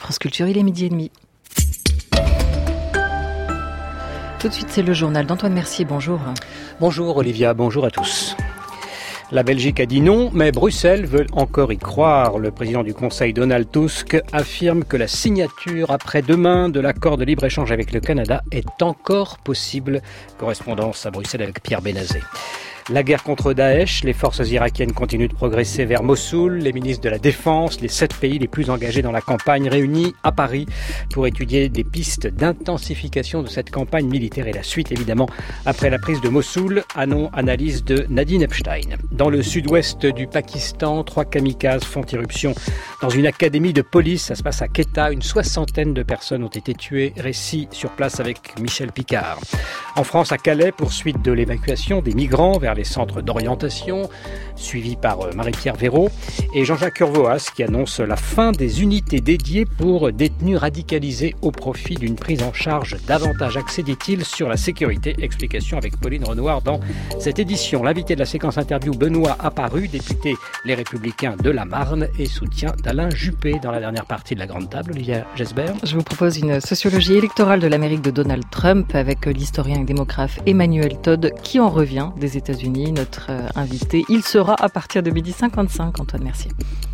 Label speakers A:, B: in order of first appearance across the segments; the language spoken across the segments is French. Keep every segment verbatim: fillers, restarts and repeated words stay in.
A: France Culture, il est midi et demi. Tout de suite, c'est le journal d'Antoine Mercier. Bonjour.
B: Bonjour Olivia, bonjour à tous. La Belgique a dit non, mais Bruxelles veut encore y croire. Le président du Conseil, Donald Tusk, affirme que la signature après-demain de l'accord de libre-échange avec le Canada est encore possible. Correspondance à Bruxelles avec Pierre Benazet. La guerre contre Daesh, les forces irakiennes continuent de progresser vers Mossoul. Les ministres de la Défense, les sept pays les plus engagés dans la campagne réunis à Paris pour étudier des pistes d'intensification de cette campagne militaire et la suite évidemment après la prise de Mossoul. Anon, analyse de Nadine Epstein. Dans le sud-ouest du Pakistan, trois kamikazes font irruption dans une académie de police. Ça se passe à Quetta. Une soixantaine de personnes ont été tuées. Récit sur place avec Michel Picard. En France, à Calais, poursuite de l'évacuation des migrants vers les centres d'orientation, suivi par Marie-Pierre Véraud et Jean-Jacques Urvoas qui annonce la fin des unités dédiées pour détenus radicalisés au profit d'une prise en charge davantage axée, dit-il, sur la sécurité. Explication avec Pauline Renoir dans cette édition. L'invité de la séquence interview, Benoît Apparu, député Les Républicains de la Marne et soutien d'Alain Juppé dans la dernière partie de la Grande Table. Olivia Gesbert.
A: Je vous propose une sociologie électorale de l'Amérique de Donald Trump avec l'historien et démographe Emmanuel Todd qui en revient des États-Unis. Notre invité, il sera à partir de midi cinquante-cinq, Antoine Mercier.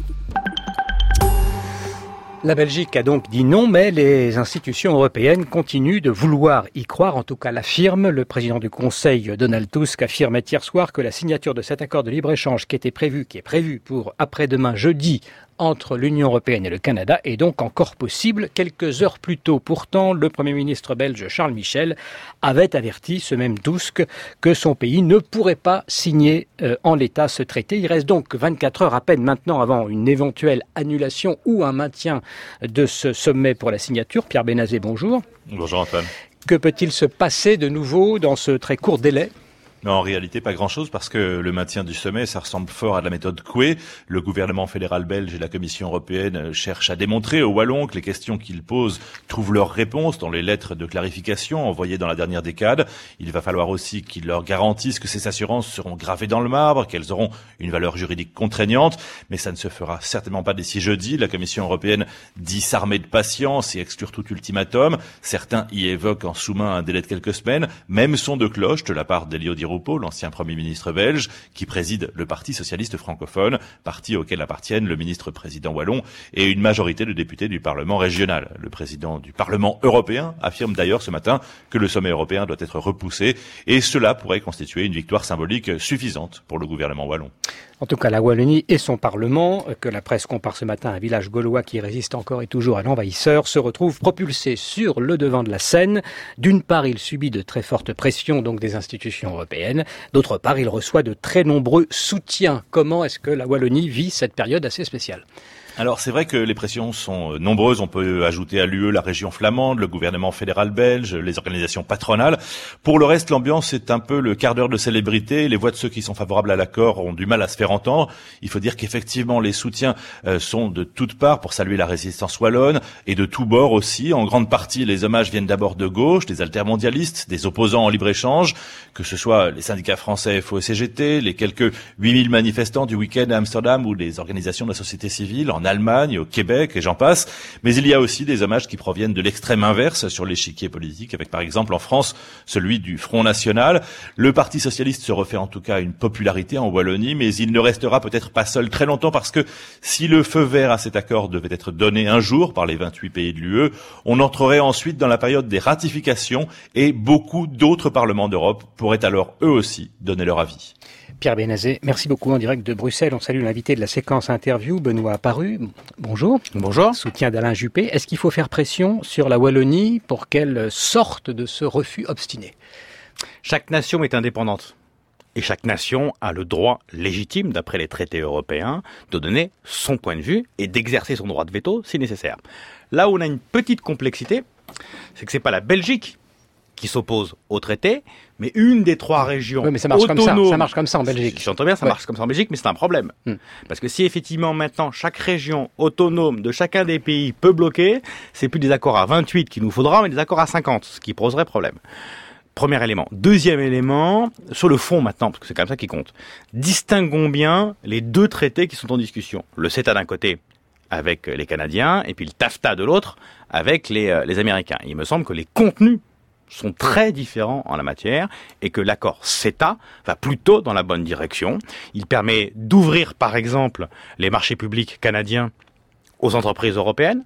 B: La Belgique a donc dit non, mais les institutions européennes continuent de vouloir y croire, en tout cas l'affirme. Le président du Conseil, Donald Tusk, affirmait hier soir que la signature de cet accord de libre-échange qui était prévu, qui est prévu pour après-demain jeudi, entre l'Union européenne et le Canada est donc encore possible. Quelques heures plus tôt, pourtant, le Premier ministre belge Charles Michel avait averti ce même Tusk que son pays ne pourrait pas signer euh, en l'état ce traité. Il reste donc vingt-quatre heures à peine maintenant avant une éventuelle annulation ou un maintien de ce sommet pour la signature. Pierre Benazet, bonjour.
C: Bonjour Antoine.
B: Que peut-il se passer de nouveau dans ce très court délai ?
C: Mais en réalité, pas grand-chose parce que le maintien du sommet, ça ressemble fort à la méthode Coué. Le gouvernement fédéral belge et la Commission européenne cherchent à démontrer aux Wallons que les questions qu'ils posent trouvent leur réponse dans les lettres de clarification envoyées dans la dernière décade. Il va falloir aussi qu'ils leur garantissent que ces assurances seront gravées dans le marbre, qu'elles auront une valeur juridique contraignante. Mais ça ne se fera certainement pas d'ici jeudi. La Commission européenne dit s'armer de patience et exclure tout ultimatum. Certains y évoquent en sous-main un délai de quelques semaines. Même son de cloche de la part d'Elio Di Rupo, l'ancien Premier ministre belge, qui préside le Parti socialiste francophone, parti auquel appartiennent le ministre-président wallon et une majorité de députés du Parlement régional. Le président du Parlement européen affirme d'ailleurs ce matin que le sommet européen doit être repoussé et cela pourrait constituer une victoire symbolique suffisante pour le gouvernement wallon.
B: En tout cas, la Wallonie et son Parlement, que la presse compare ce matin à un village gaulois qui résiste encore et toujours à l'envahisseur, se retrouvent propulsés sur le devant de la scène. D'une part, il subit de très fortes pressions donc des institutions européennes. D'autre part, il reçoit de très nombreux soutiens. Comment est-ce que la Wallonie vit cette période assez spéciale ?
C: Alors c'est vrai que les pressions sont nombreuses, on peut ajouter à l'U E la région flamande, le gouvernement fédéral belge, les organisations patronales. Pour le reste, l'ambiance est un peu le quart d'heure de célébrité, les voix de ceux qui sont favorables à l'accord ont du mal à se faire entendre. Il faut dire qu'effectivement les soutiens euh, sont de toutes parts pour saluer la résistance wallonne et de tous bords aussi. En grande partie, les hommages viennent d'abord de gauche, des altermondialistes, des opposants en libre-échange, que ce soit les syndicats français F O et C G T, les quelques huit mille manifestants du week-end à Amsterdam ou les organisations de la société civile en Allemagne, au Québec et j'en passe. Mais il y a aussi des hommages qui proviennent de l'extrême inverse sur l'échiquier politique, avec par exemple en France celui du Front National. Le Parti Socialiste se refait en tout cas une popularité en Wallonie, mais il ne restera peut-être pas seul très longtemps parce que si le feu vert à cet accord devait être donné un jour par les vingt-huit pays de l'U E, on entrerait ensuite dans la période des ratifications et beaucoup d'autres parlements d'Europe pourraient alors eux aussi donner leur avis.
B: Pierre Benazet, merci beaucoup en direct de Bruxelles. On salue l'invité de la séquence interview, Benoît Apparu. Bonjour.
D: Bonjour.
B: Soutien d'Alain Juppé. Est-ce qu'il faut faire pression sur la Wallonie pour qu'elle sorte de ce refus obstiné ?
D: Chaque nation est indépendante. Et chaque nation a le droit légitime, d'après les traités européens, de donner son point de vue et d'exercer son droit de veto si nécessaire. Là où on a une petite complexité, c'est que c'est pas la Belgique qui s'oppose au traité, mais une des trois régions
B: oui, mais ça marche
D: autonomes...
B: comme ça. Ça marche comme ça en Belgique.
D: J'entends bien, ça
B: ouais.
D: marche comme ça en Belgique, mais c'est un problème.
B: Hmm.
D: Parce que si effectivement maintenant chaque région autonome de chacun des pays peut bloquer, c'est plus des accords à vingt-huit qu'il nous faudra, mais des accords à cinquante, ce qui poserait problème. Premier élément. Deuxième élément, sur le fond maintenant, parce que c'est quand même ça qui compte. Distinguons bien les deux traités qui sont en discussion. Le CETA d'un côté, avec les Canadiens et puis le TAFTA de l'autre avec les, euh, les Américains. Il me semble que les contenus sont très différents en la matière et que l'accord CETA va plutôt dans la bonne direction. Il permet d'ouvrir, par exemple, les marchés publics canadiens aux entreprises européennes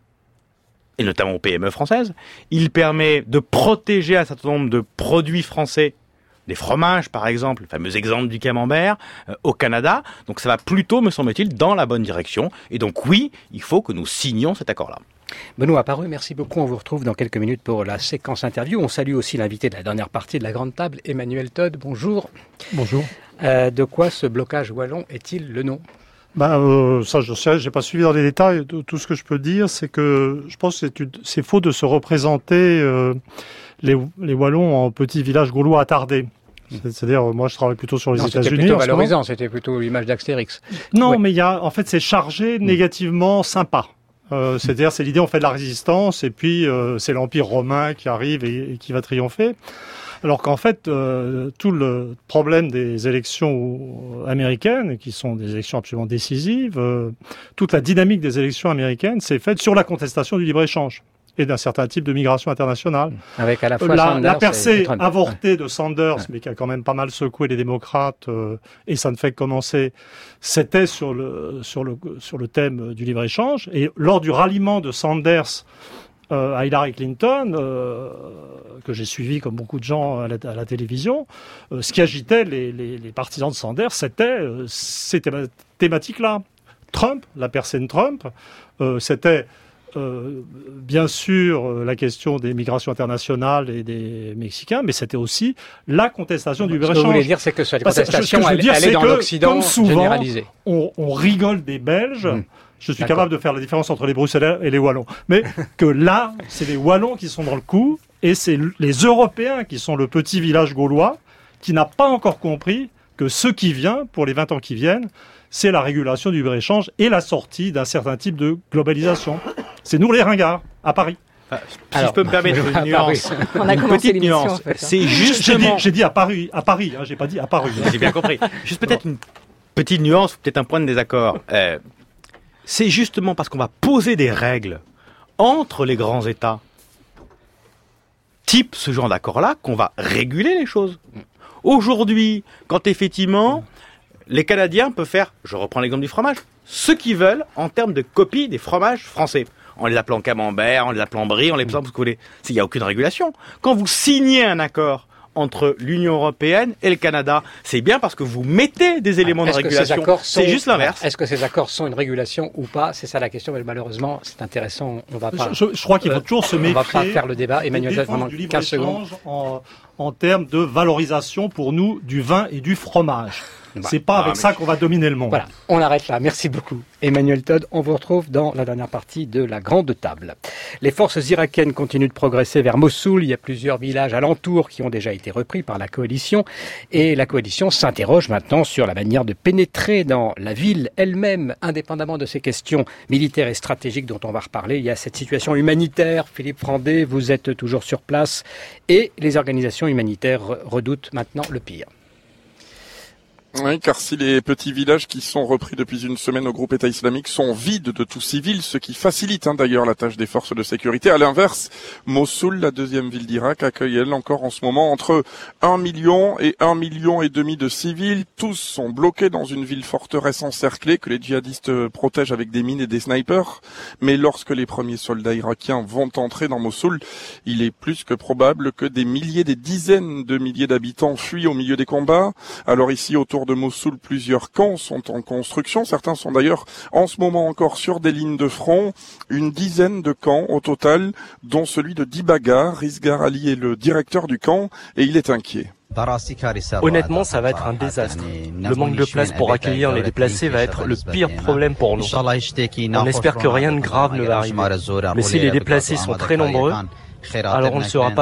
D: et notamment aux P M E françaises. Il permet de protéger un certain nombre de produits français, des fromages par exemple, le fameux exemple du camembert, euh, au Canada. Donc ça va plutôt, me semble-t-il, dans la bonne direction. Et donc oui, il faut que nous signions cet accord-là.
B: Benoît Apparu, merci beaucoup. On vous retrouve dans quelques minutes pour la séquence interview. On salue aussi l'invité de la dernière partie de la Grande Table, Emmanuel Todd. Bonjour.
E: Bonjour.
B: Euh, de quoi ce blocage wallon est-il le nom ?
E: Ben, euh, ça, je sais, j'ai pas suivi dans les détails. Tout ce que je peux dire, c'est que je pense que c'est, une, c'est faux de se représenter euh, les, les Wallons en petits villages gaulois attardés. C'est-à-dire, moi, je travaille plutôt sur les
B: non,
E: États-Unis.
B: C'était plutôt valorisant, c'était plutôt l'image d'Astérix.
E: Non,
B: ouais.
E: mais il y a, en fait, c'est chargé négativement sympa. Euh, c'est-à-dire, c'est l'idée, on fait de la résistance, et puis euh, c'est l'Empire romain qui arrive et, et qui va triompher. Alors qu'en fait, euh, tout le problème des élections américaines, qui sont des élections absolument décisives, euh, toute la dynamique des élections américaines, c'est faite sur la contestation du libre-échange et d'un certain type de migration internationale.
B: Avec à la fois
E: la,
B: Sanders
E: la percée
B: et
E: avortée de Sanders,
B: ouais.
E: mais qui a quand même pas mal secoué les démocrates, euh, et ça ne fait que commencer, c'était sur le, sur le, sur le thème du libre-échange. Et lors du ralliement de Sanders euh, à Hillary Clinton, euh, que j'ai suivi comme beaucoup de gens à la, à la télévision, euh, ce qui agitait les, les, les partisans de Sanders, c'était euh, ces théma- thématiques-là. Trump, la percée de Trump, euh, c'était... Euh, bien sûr euh, la question des migrations internationales et des Mexicains, mais c'était aussi la contestation du libre-échange.
B: Ce que vous voulez dire, c'est que cette
E: Parce
B: contestation,
E: que je veux
B: elle,
E: dire,
B: elle
E: c'est
B: est dans
E: que,
B: l'Occident
E: comme souvent,
B: généralisée.
E: On, on rigole des Belges. Mmh. Je suis
B: D'accord.
E: capable de faire la différence entre les Bruxellois et les Wallons. Mais que là, c'est les Wallons qui sont dans le coup, et c'est les Européens qui sont le petit village gaulois, qui n'a pas encore compris que ce qui vient, pour les vingt ans qui viennent, c'est la régulation du libre-échange et la sortie d'un certain type de globalisation. C'est nous les ringards, à Paris.
D: Enfin, si Alors, je peux me permettre une nuance,
A: on a
D: une petite nuance, en fait, hein. C'est justement...
E: J'ai dit, j'ai dit à Paris, à Paris, hein, j'ai pas dit à Paris.
D: J'ai bien compris. Juste peut-être une petite nuance, peut-être un point de désaccord. Euh, c'est justement parce qu'on va poser des règles entre les grands États, type ce genre d'accord-là, qu'on va réguler les choses. Aujourd'hui, quand effectivement... les Canadiens peuvent faire, je reprends l'exemple du fromage, ce qu'ils veulent en termes de copie des fromages français. En les appelant camembert, en les appelant brie, en les appelant ce que vous voulez. Il n'y a aucune régulation. Quand vous signez un accord entre l'Union européenne et le Canada, c'est bien parce que vous mettez des éléments
B: est-ce
D: de régulation. C'est juste l'inverse.
B: Est-ce que ces accords sont une régulation ou pas ? C'est ça la question, mais malheureusement, c'est intéressant. On va pas.
E: Je, je crois qu'il faut toujours se méfier.
B: On va pas faire le débat. Emmanuel, vraiment quinze secondes.
E: En, en termes de valorisation pour nous du vin et du fromage. Bah, c'est pas avec ah, ça qu'on va dominer le monde.
B: Voilà, on arrête là. Merci beaucoup. Emmanuel Todd, on vous retrouve dans la dernière partie de la Grande Table. Les forces irakiennes continuent de progresser vers Mossoul. Il y a plusieurs villages alentours qui ont déjà été repris par la coalition. Et la coalition s'interroge maintenant sur la manière de pénétrer dans la ville elle-même, indépendamment de ces questions militaires et stratégiques dont on va reparler. Il y a cette situation humanitaire. Philippe Frandé, vous êtes toujours sur place. Et les organisations humanitaires redoutent maintenant le pire.
F: Oui, car si les petits villages qui sont repris depuis une semaine au groupe État islamique sont vides de tout civil, ce qui facilite hein, d'ailleurs la tâche des forces de sécurité. À l'inverse, Mossoul, la deuxième ville d'Irak, accueille elle encore en ce moment entre un million et un million et demi de civils. Tous sont bloqués dans une ville forteresse encerclée que les djihadistes protègent avec des mines et des snipers. Mais lorsque les premiers soldats irakiens vont entrer dans Mossoul, il est plus que probable que des milliers, des dizaines de milliers d'habitants fuient au milieu des combats. Alors ici, autour de Mossoul, plusieurs camps sont en construction. Certains sont d'ailleurs en ce moment encore sur des lignes de front. Une dizaine de camps au total, dont celui de Dibaga. Rizgar Ali est le directeur du camp et il est inquiet.
G: Honnêtement, ça va être un désastre. Le manque de place pour accueillir les déplacés va être le pire problème pour nous. On espère que rien de grave ne va arriver. Mais si les déplacés sont très nombreux, alors on ne sera pas prêt.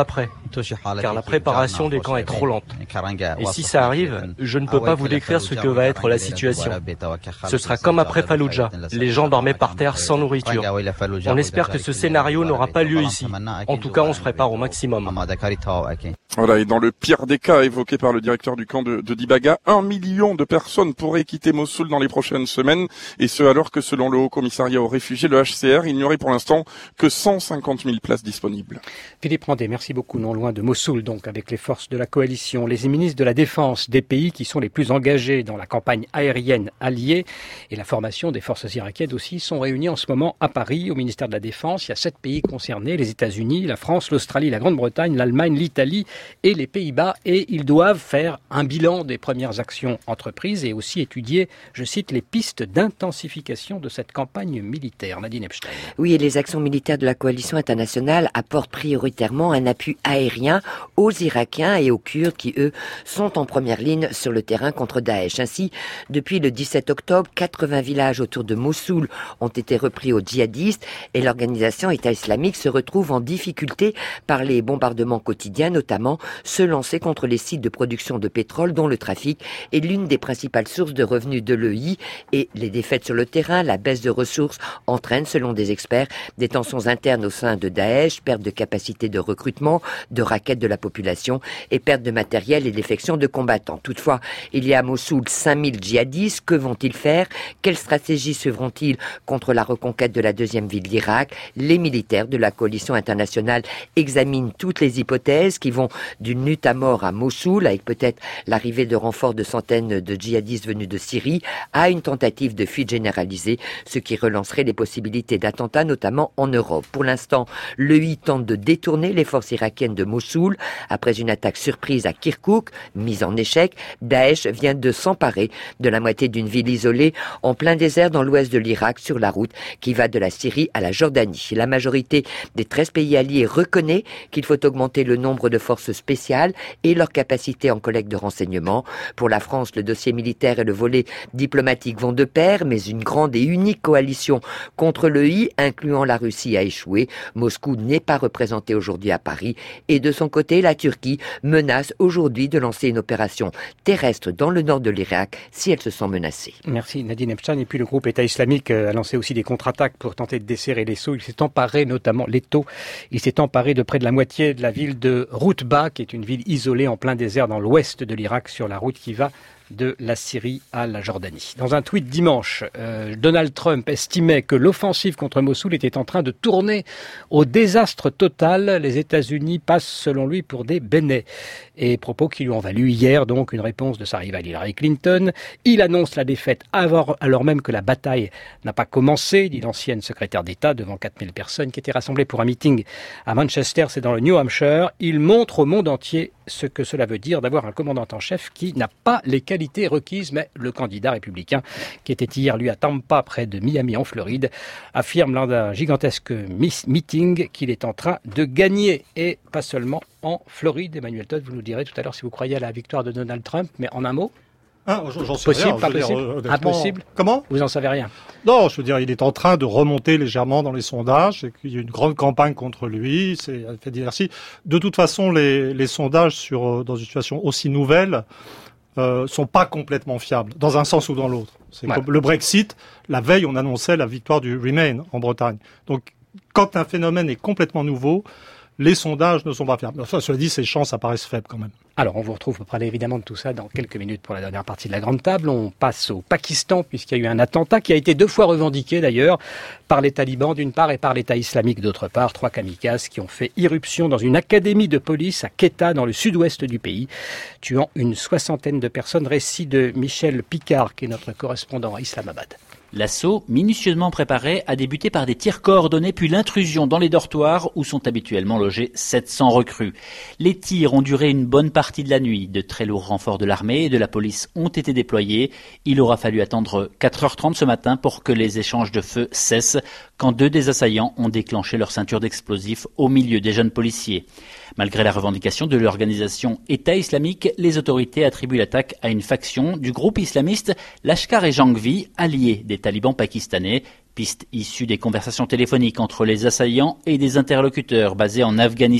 G: car la préparation des camps est trop lente. Et si ça arrive, je ne peux pas vous décrire ce que va être la situation. Ce sera comme après Fallujah. Les gens dormaient par terre sans nourriture. On espère que ce scénario n'aura pas lieu ici. En tout cas, on se prépare au maximum.
F: Voilà, et dans le pire des cas évoqué par le directeur du camp de, de Dibaga, un million de personnes pourraient quitter Mossoul dans les prochaines semaines, et ce alors que selon le Haut Commissariat aux réfugiés, le H C R, il n'y aurait pour l'instant que cent cinquante mille places disponibles.
B: Philippe Randé, merci beaucoup. Non loin de Mossoul, donc, avec les forces de la coalition, les ministres de la Défense des pays qui sont les plus engagés dans la campagne aérienne alliée et la formation des forces irakiennes aussi sont réunis en ce moment à Paris, au ministère de la Défense. Il y a sept pays concernés, les États-Unis, la France, l'Australie, la Grande-Bretagne, l'Allemagne, l'Italie et les Pays-Bas. Et ils doivent faire un bilan des premières actions entreprises et aussi étudier, je cite, les pistes d'intensification de cette campagne militaire. Nadine Epstein.
H: Oui, et les actions militaires de la coalition internationale apportent prioritairement un appui aérien aux Irakiens et aux Kurdes qui, eux, sont en première ligne sur le terrain contre Daesh. Ainsi, depuis le dix-sept octobre, quatre-vingts villages autour de Mossoul ont été repris aux djihadistes et l'organisation État islamique se retrouve en difficulté par les bombardements quotidiens, notamment ceux lancés contre les sites de production de pétrole dont le trafic est l'une des principales sources de revenus de l'E I, et les défaites sur le terrain, la baisse de ressources entraînent, selon des experts, des tensions internes au sein de Daesh, perte de capacité de recrutement, de raquettes de la population et perte de matériel et défection de combattants. Toutefois, il y a à Mossoul cinq mille djihadistes. Que vont-ils faire? Quelles stratégies suivront-ils contre la reconquête de la deuxième ville d'Irak? Les militaires de la coalition internationale examinent toutes les hypothèses qui vont d'une lutte à mort à Mossoul, avec peut-être l'arrivée de renforts de centaines de djihadistes venus de Syrie, à une tentative de fuite généralisée, ce qui relancerait les possibilités d'attentats, notamment en Europe. Pour l'instant, l'E I tente de détourner les forces irakiennes de Mossoul. Après une attaque surprise à Kirkouk, mise en échec, Daesh vient de s'emparer de la moitié d'une ville isolée en plein désert dans l'ouest de l'Irak, sur la route qui va de la Syrie à la Jordanie. La majorité des treize pays alliés reconnaît qu'il faut augmenter le nombre de forces spéciales et leur capacité en collecte de renseignements. Pour la France, le dossier militaire et le volet diplomatique vont de pair, mais une grande et unique coalition contre l'E I, incluant la Russie, a échoué. Moscou n'est pas représenté aujourd'hui à Paris. Et de son côté, la Turquie menace aujourd'hui de lancer une opération terrestre dans le nord de l'Irak si elle se sent menacée.
B: Merci Nadine Epstein. Et puis le groupe État islamique a lancé aussi des contre-attaques pour tenter de desserrer les seaux. Il s'est emparé notamment, l'Eto, il s'est emparé de près de la moitié de la ville de Routba, qui est une ville isolée en plein désert dans l'ouest de l'Irak, sur la route qui va de la Syrie à la Jordanie. Dans un tweet dimanche, euh, Donald Trump estimait que l'offensive contre Mossoul était en train de tourner au désastre total. Les États-Unis passent, selon lui, pour des bénets. Et propos qui lui ont valu hier, donc, une réponse de sa rivale Hillary Clinton. Il annonce la défaite avant, alors même que la bataille n'a pas commencé, dit l'ancienne secrétaire d'État devant quatre mille personnes qui étaient rassemblées pour un meeting à Manchester, c'est dans le New Hampshire. Il montre au monde entier ce que cela veut dire d'avoir un commandant en chef qui n'a pas les qualités requises, mais le candidat républicain, qui était hier, lui, à Tampa, près de Miami, en Floride, affirme lors d'un gigantesque meeting qu'il est en train de gagner, et pas seulement en Floride. Emmanuel Todd, vous nous direz tout à l'heure si vous croyez à la victoire de Donald Trump, mais en un mot.
E: Ah, j'en sais
B: possible,
E: rien,
B: pas possible,
E: dire,
B: impossible.
E: Comment?
B: Vous en savez rien?
E: Non, je veux dire, il est en train de remonter légèrement dans les sondages, et qu'il y a une grande campagne contre lui, c'est un fait d'inertie. De toute façon, les, les sondages sur, dans une situation aussi nouvelle, euh, sont pas complètement fiables, dans un sens ou dans l'autre. C'est ouais. Comme le Brexit, la veille, on annonçait la victoire du Remain en Bretagne. Donc, quand un phénomène est complètement nouveau, les sondages ne sont pas fiables. Enfin, cela dit, ces chances apparaissent faibles quand même.
B: Alors, on vous retrouve pour parler évidemment de tout ça dans quelques minutes pour la dernière partie de la Grande Table. On passe au Pakistan, puisqu'il y a eu un attentat qui a été deux fois revendiqué d'ailleurs par les talibans d'une part et par l'État islamique d'autre part. Trois kamikazes qui ont fait irruption dans une académie de police à Quetta, dans le sud-ouest du pays, tuant une soixantaine de personnes. Récit de Michel Picard, qui est notre correspondant à Islamabad.
I: L'assaut, minutieusement préparé, a débuté par des tirs coordonnés puis l'intrusion dans les dortoirs où sont habituellement logés sept cents recrues. Les tirs ont duré une bonne partie de la nuit. De très lourds renforts de l'armée et de la police ont été déployés. Il aura fallu attendre quatre heures trente ce matin pour que les échanges de feu cessent, quand deux des assaillants ont déclenché leur ceinture d'explosifs au milieu des jeunes policiers. Malgré la revendication de l'organisation État islamique, les autorités attribuent l'attaque à une faction du groupe islamiste Lashkar-e-Jhangvi, allié des talibans pakistanais, piste issue des conversations téléphoniques entre les assaillants et des interlocuteurs basés en Afghanistan.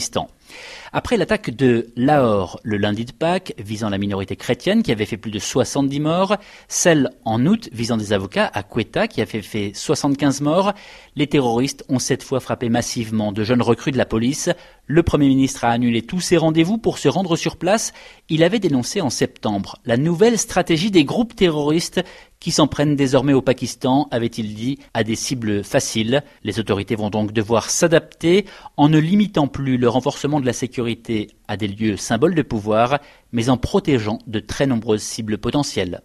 I: Après l'attaque de Lahore le lundi de Pâques, visant la minorité chrétienne qui avait fait plus de soixante-dix morts, celle en août visant des avocats à Quetta qui a fait, fait soixante-quinze morts, les terroristes ont cette fois frappé massivement de jeunes recrues de la police. Le Premier ministre a annulé tous ses rendez-vous pour se rendre sur place. Il avait dénoncé en septembre la nouvelle stratégie des groupes terroristes qui s'en prennent désormais au Pakistan, avait-il dit, à des cibles faciles. Les autorités vont donc devoir s'adapter en ne limitant plus le renforcement de la sécurité à des lieux symboles de pouvoir, mais en protégeant de très nombreuses cibles potentielles.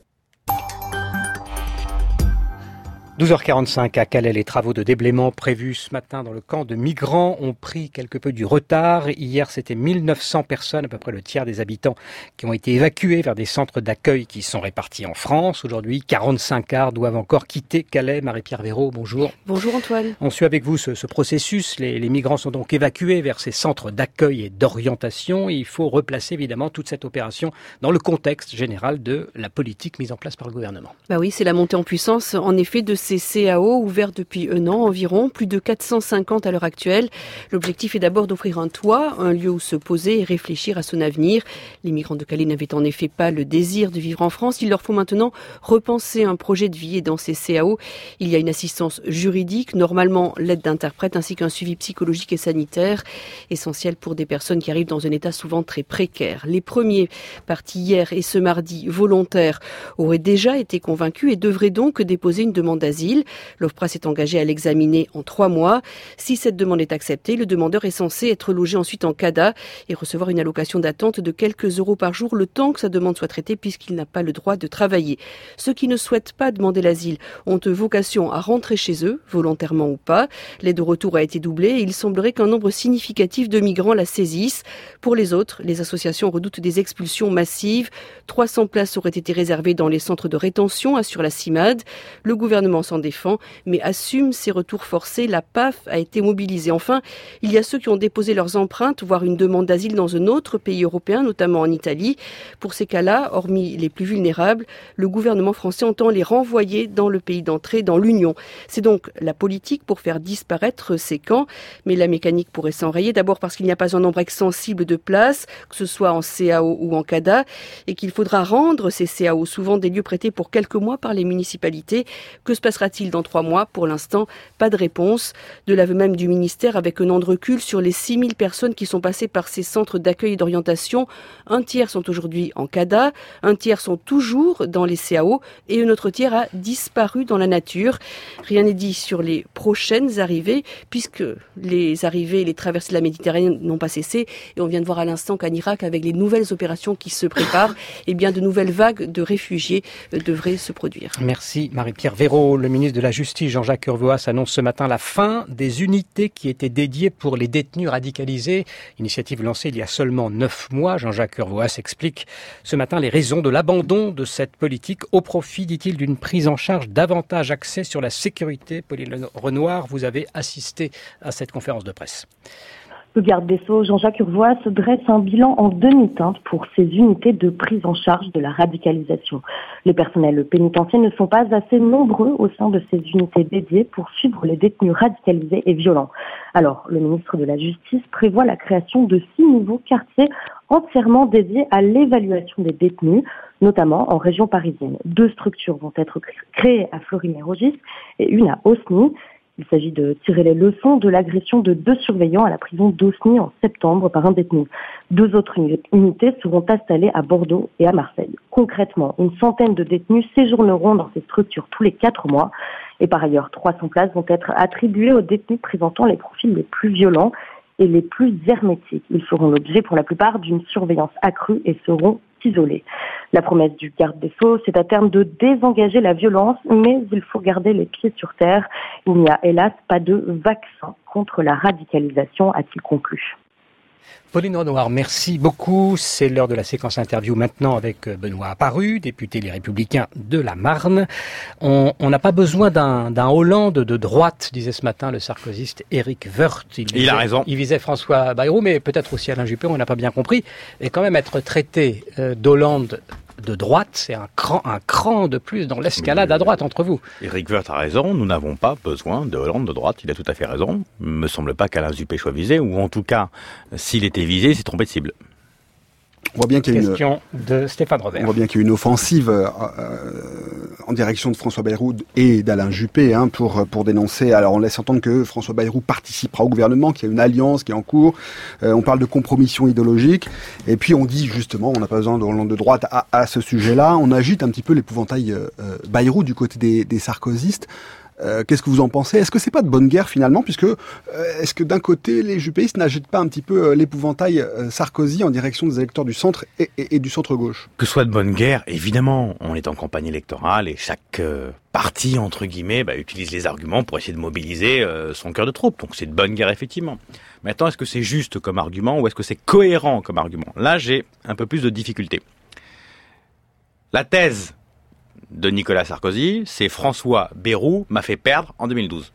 B: douze heures quarante-cinq à Calais, les travaux de déblaiement prévus ce matin dans le camp de migrants ont pris quelque peu du retard. Hier, c'était mille neuf cents personnes, à peu près le tiers des habitants, qui ont été évacués vers des centres d'accueil qui sont répartis en France. Aujourd'hui, quarante-cinq cars doivent encore quitter Calais. Marie-Pierre Véraud, bonjour.
J: Bonjour Antoine.
B: On suit avec vous ce, ce processus. Les, les migrants sont donc évacués vers ces centres d'accueil et d'orientation. Il faut replacer évidemment toute cette opération dans le contexte général de la politique mise en place par le gouvernement.
J: Bah oui, c'est la montée en puissance, en effet, de ces C A O ouverts depuis un an environ, plus de quatre cent cinquante à l'heure actuelle. L'objectif est d'abord d'offrir un toit, un lieu où se poser et réfléchir à son avenir. Les migrants de Calais n'avaient en effet pas le désir de vivre en France. Il leur faut maintenant repenser un projet de vie. Et dans ces C A O, il y a une assistance juridique, normalement l'aide d'interprète, ainsi qu'un suivi psychologique et sanitaire, essentiel pour des personnes qui arrivent dans un état souvent très précaire. Les premiers partis hier et ce mardi volontaires auraient déjà été convaincus et devraient donc déposer une demande d'asile. L'OFPRA s'est engagé à l'examiner en trois mois. Si cette demande est acceptée, le demandeur est censé être logé ensuite en C A D A et recevoir une allocation d'attente de quelques euros par jour le temps que sa demande soit traitée puisqu'il n'a pas le droit de travailler. Ceux qui ne souhaitent pas demander l'asile ont vocation à rentrer chez eux, volontairement ou pas. L'aide au retour a été doublée et il semblerait qu'un nombre significatif de migrants la saisissent. Pour les autres, les associations redoutent des expulsions massives. trois cents places auraient été réservées dans les centres de rétention, assure la CIMAD. Le gouvernement s'en défend, mais assume ces retours forcés. La P A F a été mobilisée. Enfin, il y a ceux qui ont déposé leurs empreintes, voire une demande d'asile dans un autre pays européen, notamment en Italie. Pour ces cas-là, hormis les plus vulnérables, le gouvernement français entend les renvoyer dans le pays d'entrée, dans l'Union. C'est donc la politique pour faire disparaître ces camps, mais la mécanique pourrait s'enrayer. D'abord parce qu'il n'y a pas un nombre extensible de places, que ce soit en C A O ou en C A D A, et qu'il faudra rendre ces C A O, souvent des lieux prêtés pour quelques mois par les municipalités. Que se passera-t-il dans trois mois? Pour l'instant, pas de réponse. De l'aveu même du ministère, avec un an de recul sur les six mille personnes qui sont passées par ces centres d'accueil et d'orientation, un tiers sont aujourd'hui en C A D A, un tiers sont toujours dans les C A O et un autre tiers a disparu dans la nature. Rien n'est dit sur les prochaines arrivées, puisque les arrivées et les traversées de la Méditerranée n'ont pas cessé. Et on vient de voir à l'instant qu'en Irak, avec les nouvelles opérations qui se préparent, eh bien de nouvelles vagues de réfugiés devraient se produire.
B: Merci Marie-Pierre Véraud. Le ministre de la Justice, Jean-Jacques Urvoas, annonce ce matin la fin des unités qui étaient dédiées pour les détenus radicalisés. Initiative lancée il y a seulement neuf mois. Jean-Jacques Urvoas explique ce matin les raisons de l'abandon de cette politique au profit, dit-il, d'une prise en charge davantage axée sur la sécurité. Pauline Renoir, vous avez assisté à cette conférence de presse.
K: Le garde des Sceaux, Jean-Jacques Urvoas, dresse un bilan en demi-teinte pour ces unités de prise en charge de la radicalisation. Les personnels pénitentiaires ne sont pas assez nombreux au sein de ces unités dédiées pour suivre les détenus radicalisés et violents. Alors, le ministre de la Justice prévoit la création de six nouveaux quartiers entièrement dédiés à l'évaluation des détenus, notamment en région parisienne. Deux structures vont être créées à Fleury-Mérogis et une à Osny. Il s'agit de tirer les leçons de l'agression de deux surveillants à la prison d'Osny en septembre par un détenu. Deux autres unités seront installées à Bordeaux et à Marseille. Concrètement, une centaine de détenus séjourneront dans ces structures tous les quatre mois. Et par ailleurs, trois cents places vont être attribuées aux détenus présentant les profils les plus violents et les plus hermétiques. Ils feront l'objet pour la plupart d'une surveillance accrue et seront isolés. La promesse du garde des Sceaux, c'est à terme de désengager la violence, mais il faut garder les pieds sur terre. Il n'y a hélas pas de vaccin contre la radicalisation, a-t-il conclu.
B: Pauline Renoir, merci beaucoup. C'est l'heure de la séquence interview maintenant avec Benoît Apparu, député Les Républicains de la Marne. On n'a pas besoin d'un, d'un Hollande de droite, disait ce matin le sarkozyste Éric Woerth. Il, visait,
D: il a raison.
B: Il visait François Bayrou, mais peut-être aussi Alain Juppé, on n'a pas bien compris. Et quand même être traité euh, d'Hollande de droite, c'est un cran, un cran de plus dans l'escalade à droite entre vous.
D: Éric Woerth a raison, nous n'avons pas besoin de Hollande de droite, il a tout à fait raison. Il ne me semble pas qu'Alain Juppé soit visé, ou en tout cas, s'il était visé, il s'est trompé de cible.
L: On voit bien qu'il y a une
B: question de Stéphane Robert.
L: On voit bien qu'il y a une offensive euh, euh, en direction de François Bayrou et d'Alain Juppé hein, pour pour dénoncer. Alors on laisse entendre que François Bayrou participera au gouvernement, qu'il y a une alliance qui est en cours. Euh, on parle de compromission idéologique et puis on dit justement on n'a pas besoin de Hollande de droite à, à ce sujet-là. On agite un petit peu l'épouvantail euh, Bayrou du côté des, des sarkozystes. Euh, qu'est-ce que vous en pensez ? Est-ce que c'est pas de bonne guerre finalement, puisque euh, est-ce que d'un côté les juppéistes n'agitent pas un petit peu euh, l'épouvantail euh, Sarkozy en direction des électeurs du centre et, et, et du centre gauche ?
D: Que ce soit de bonne guerre, évidemment, on est en campagne électorale et chaque euh, parti entre guillemets bah, utilise les arguments pour essayer de mobiliser euh, son cœur de troupe. Donc c'est de bonne guerre effectivement. Maintenant, est-ce que c'est juste comme argument ou est-ce que c'est cohérent comme argument ? Là, j'ai un peu plus de difficultés. La thèse de Nicolas Sarkozy, c'est François Bayrou m'a fait perdre en deux mille douze.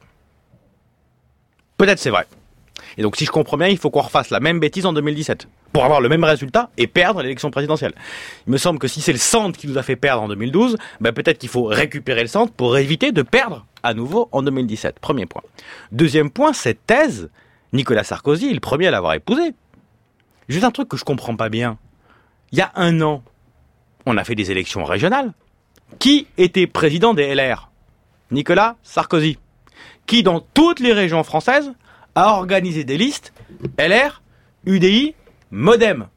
D: Peut-être c'est vrai. Et donc si je comprends bien, il faut qu'on refasse la même bêtise en deux mille dix-sept pour avoir le même résultat et perdre l'élection présidentielle. Il me semble que si c'est le centre qui nous a fait perdre en deux mille douze, ben peut-être qu'il faut récupérer le centre pour éviter de perdre à nouveau en deux mille dix-sept. Premier point. Deuxième point, cette thèse, Nicolas Sarkozy est le premier à l'avoir épousée. Juste un truc que je comprends pas bien. Il y a un an, on a fait des élections régionales. Qui était président des L R ? Nicolas Sarkozy. Qui, dans toutes les régions françaises, a organisé des listes L R, U D I, Modem.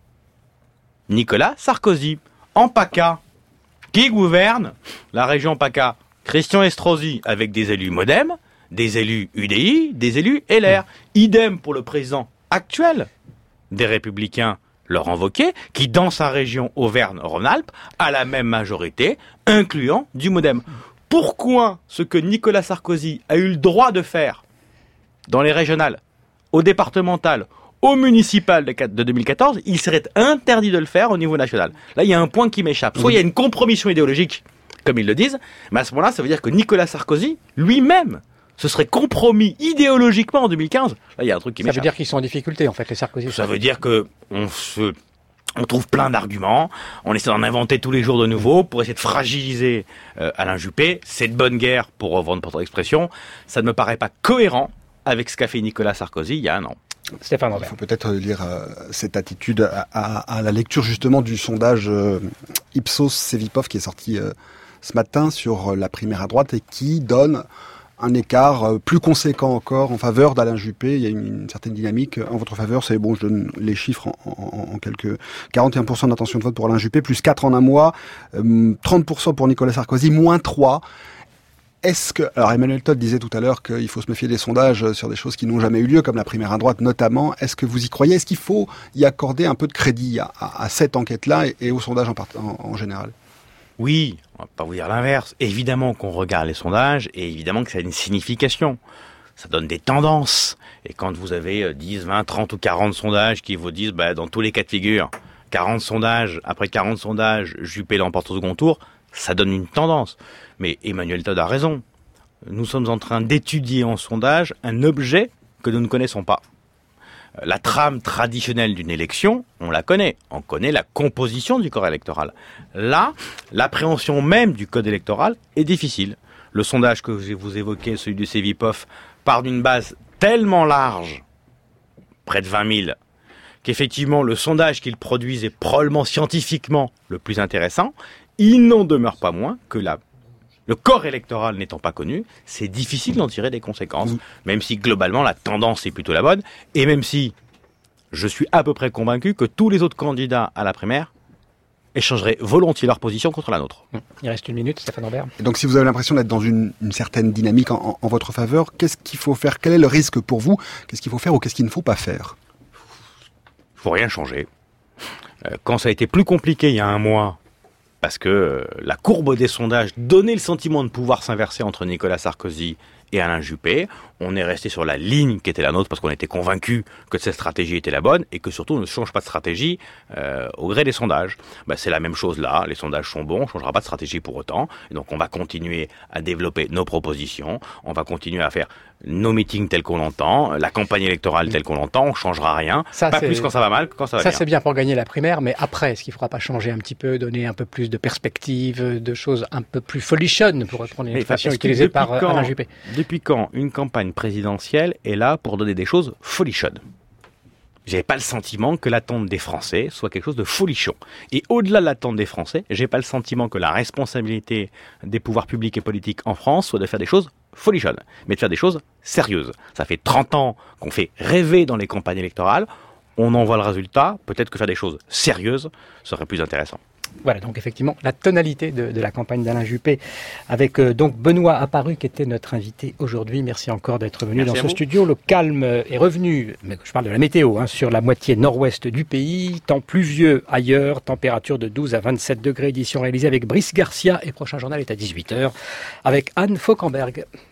D: Nicolas Sarkozy. En PACA. Qui gouverne la région PACA ? Christian Estrosi, avec des élus Modem, des élus U D I, des élus L R. Idem pour le président actuel des Républicains, Laurent Wauquiez, qui, dans sa région Auvergne-Rhône-Alpes, a la même majorité, incluant du Modem. Pourquoi ce que Nicolas Sarkozy a eu le droit de faire dans les régionales, au départemental, au municipal de deux mille quatorze, il serait interdit de le faire au niveau national ? Là, il y a un point qui m'échappe. Soit il y a une compromission idéologique, comme ils le disent, mais à ce moment-là, ça veut dire que Nicolas Sarkozy, lui-même, se serait compromis idéologiquement en deux mille quinze. Là, il y a un truc qui m'échappe.
B: Ça veut dire qu'ils sont en difficulté, en fait, les Sarkozy.
D: Ça veut dire que on se, on trouve plein d'arguments, on essaie d'en inventer tous les jours de nouveaux pour essayer de fragiliser euh, Alain Juppé. C'est de bonne guerre, pour reprendre votre expression. Ça ne me paraît pas cohérent avec ce qu'a fait Nicolas Sarkozy il y a un an.
B: Stéphane Robert.
L: Il faut peut-être lire euh, cette attitude à, à, à la lecture justement du sondage euh, Ipsos-Cevipof qui est sorti euh, ce matin sur la primaire à droite et qui donne un écart plus conséquent encore en faveur d'Alain Juppé. Il y a une, une certaine dynamique en votre faveur. C'est bon, je donne les chiffres en, en, en quelques... quarante et un pour cent d'intention de vote pour Alain Juppé, plus quatre en un mois, euh, trente pour cent pour Nicolas Sarkozy, moins trois. Est-ce que... Alors Emmanuel Todd disait tout à l'heure qu'il faut se méfier des sondages sur des choses qui n'ont jamais eu lieu, comme la primaire à droite notamment. Est-ce que vous y croyez ? Est-ce qu'il faut y accorder un peu de crédit à, à, à cette enquête-là et, et aux sondages en, part... en, en général ?
D: Oui, on va pas vous dire l'inverse. Évidemment qu'on regarde les sondages et évidemment que ça a une signification. Ça donne des tendances. Et quand vous avez dix, vingt, trente ou quarante sondages qui vous disent, bah, dans tous les cas de figure, quarante sondages, après quarante sondages, Juppé l'emporte au second tour, ça donne une tendance. Mais Emmanuel Todd a raison. Nous sommes en train d'étudier en sondage un objet que nous ne connaissons pas. La trame traditionnelle d'une élection, on la connaît. On connaît la composition du corps électoral. Là, l'appréhension même du code électoral est difficile. Le sondage que je vous évoquais, celui du Cevipof, part d'une base tellement large, près de vingt mille, qu'effectivement, le sondage qu'il produisent est probablement scientifiquement le plus intéressant. Il n'en demeure pas moins que la Le corps électoral n'étant pas connu, c'est difficile d'en tirer des conséquences, même si globalement la tendance est plutôt la bonne, et même si je suis à peu près convaincu que tous les autres candidats à la primaire échangeraient volontiers leur position contre la nôtre.
B: Il reste une minute, Stéphane Robert.
L: Et donc si vous avez l'impression d'être dans une, une certaine dynamique en, en, en votre faveur, qu'est-ce qu'il faut faire ? Quel est le risque pour vous ? Qu'est-ce qu'il faut faire ou qu'est-ce qu'il ne faut pas faire ?
D: Il ne faut rien changer. Euh, quand ça a été plus compliqué il y a un mois, parce que la courbe des sondages donnait le sentiment de pouvoir s'inverser entre Nicolas Sarkozy et Alain Juppé, on est resté sur la ligne qui était la nôtre parce qu'on était convaincus que cette stratégie était la bonne et que surtout on ne change pas de stratégie euh, au gré des sondages. Ben, c'est la même chose là, les sondages sont bons, on ne changera pas de stratégie pour autant. Et donc on va continuer à développer nos propositions, on va continuer à faire nos meetings tels qu'on l'entend, la campagne électorale telle qu'on l'entend, on ne changera rien, ça, pas plus quand ça va mal que quand ça va
B: ça,
D: bien.
B: Ça c'est bien pour gagner la primaire, mais après, est-ce qu'il ne faudra pas changer un petit peu, donner un peu plus de perspectives, de choses un peu plus folichonnes, pour reprendre une expression utilisée par quand, Alain Juppé?
D: Depuis quand une campagne présidentielle est là pour donner des choses folichonnes? J'ai pas le sentiment que l'attente des Français soit quelque chose de folichon. Et au-delà de l'attente des Français, j'ai pas le sentiment que la responsabilité des pouvoirs publics et politiques en France soit de faire des choses folichonnes, mais de faire des choses sérieuses. Ça fait trente ans qu'on fait rêver dans les campagnes électorales, on en voit le résultat, peut-être que faire des choses sérieuses serait plus intéressant.
B: Voilà, donc effectivement, la tonalité de, de la campagne d'Alain Juppé, avec euh, donc Benoît Apparu qui était notre invité aujourd'hui. Merci encore d'être venu Merci dans ce vous. studio. Le calme est revenu, mais je parle de la météo, hein, sur la moitié nord-ouest du pays. Temps pluvieux ailleurs, température de douze à vingt-sept degrés. Édition réalisée avec Brice Garcia et prochain journal est à dix-huit heures avec Anne Fauquemberg.